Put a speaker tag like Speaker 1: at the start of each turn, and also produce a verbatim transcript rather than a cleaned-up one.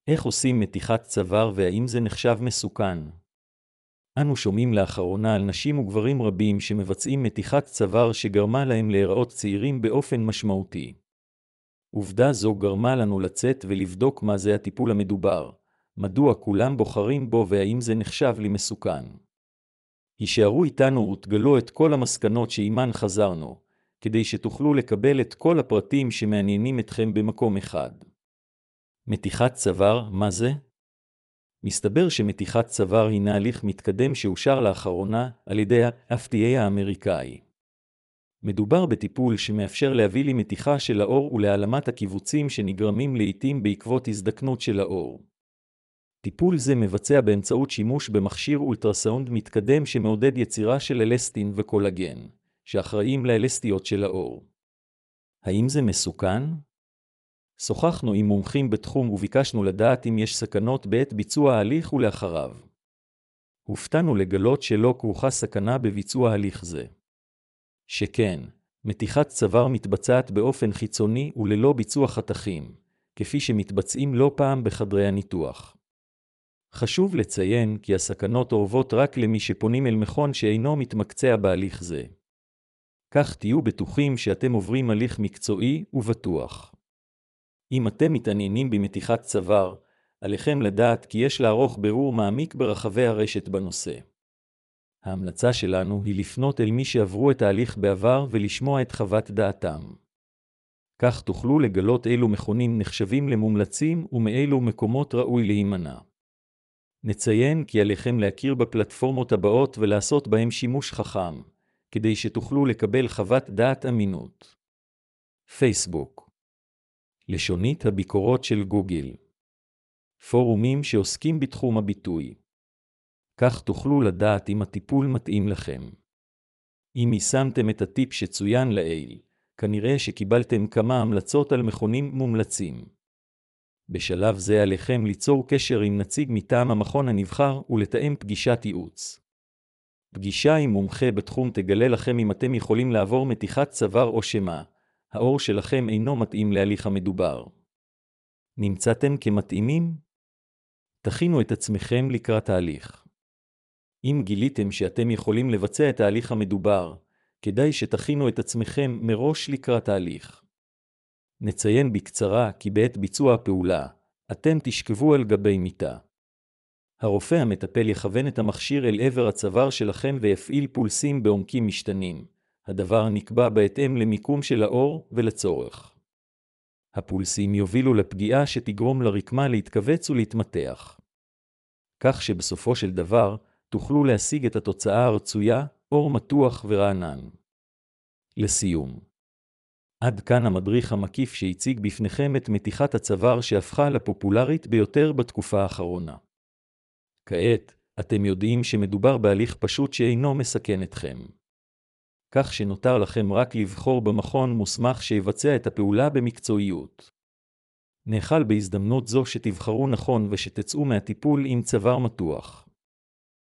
Speaker 1: איך עושים מתיחת צוואר והאם זה נחשב מסוכן? אנו שומעים לאחרונה על נשים וגברים רבים שמבצעים מתיחת צוואר שגרמה להם להיראות צעירים באופן משמעותי. עובדה זו גרמה לנו לצאת ולבדוק מה זה הטיפול המדובר, מדוע כולם בוחרים בו והאם זה נחשב לי מסוכן. הישארו איתנו ותגלו את כל המסקנות שעימן חזרנו, כדי שתוכלו לקבל את כל הפרטים שמעניינים אתכם במקום אחד. מתיחת צוואר, מה זה? מסתבר שמתיחת צוואר היא הליך מתקדם שאושר לאחרונה על ידי ה-אף די איי האמריקאי. מדובר בטיפול שמאפשר להביא למתיחה של האור ולהעלמת הקיבוצים שנגרמים לעתים בעקבות הזדקנות של האור. טיפול זה מבצע באמצעות שימוש במכשיר אולטרסאונד מתקדם שמעודד יצירה של אלסטין וקולגן, שאחראים לאלסטיות של האור. האם זה מסוכן? שוחחנו עם מומחים בתחום וביקשנו לדעת אם יש סכנות בעת ביצוע ההליך ולאחריו. הופתענו לגלות שלא כרוכה סכנה בביצוע הליך זה. שכן, מתיחת צוואר מתבצעת באופן חיצוני וללא ביצוע חתכים, כפי שמתבצעים לא פעם בחדרי הניתוח. חשוב לציין כי הסכנות אורבות רק למי שפונים אל מכון שאינו מתמקצע בהליך זה. כך תהיו בטוחים שאתם עוברים הליך מקצועי ובטוח. אם אתם מתעניינים במתיחת צוואר, עליכם לדעת כי יש לערוך בירור מעמיק ברחבי הרשת בנושא. ההמלצה שלנו היא לפנות אל מי שעברו את ההליך בעבר ולשמוע את חוות דעתם. כך תוכלו לגלות אילו מכונים נחשבים למומלצים ומאילו מקומות ראוי להימנע. נציין כי עליכם להכיר בפלטפורמות הבאות ולעשות בהם שימוש חכם, כדי שתוכלו לקבל חוות דעת אמינות. פייסבוק. לשונית הביקורות של גוגל. פורומים שעוסקים בתחום הביטוי. כך תוכלו לדעת אם הטיפול מתאים לכם. אם יישמתם את הטיפ שצוין לעיל, כנראה שקיבלתם כמה המלצות על מכונים מומלצים. בשלב זה עליכם ליצור קשר עם נציג מטעם המכון הנבחר ולתאם פגישת ייעוץ. פגישה עם מומחה בתחום תגלה לכם אם אתם יכולים לעבור מתיחת צוואר או שמה. האור שלכם אינו מתאים להליך המדובר. נמצאתם כמתאימים? תכינו את עצמכם לקראת ההליך. אם גיליתם שאתם יכולים לבצע את ההליך המדובר, כדאי שתכינו את עצמכם מראש לקראת ההליך. נציין בקצרה כי בעת ביצוע הפעולה, אתם תשכבו על גבי מיטה. הרופא המטפל יכוון את המכשיר אל עבר הצוואר שלכם ויפעיל פולסים בעומקים משתנים. הדבר נקבע בהתאם למיקום של האור ולצורך. הפולסים יובילו לפגיעה שתגרום לרקמה להתכווץ ולהתמתח. כך שבסופו של דבר תוכלו להשיג את התוצאה הרצויה, אור מתוח ורענן. לסיום. עד כאן המדריך המקיף שהציג בפניכם את מתיחת הצוואר שהפכה לפופולרית ביותר בתקופה האחרונה. כעת, אתם יודעים שמדובר בהליך פשוט שאינו מסכן אתכם. כך שנותר לכם רק לבחור במכון מוסמך שיבצע את הפעולה במקצועיות. נאחל בהזדמנות זו שתבחרו נכון ושתצאו מהטיפול עם צוואר מתוח.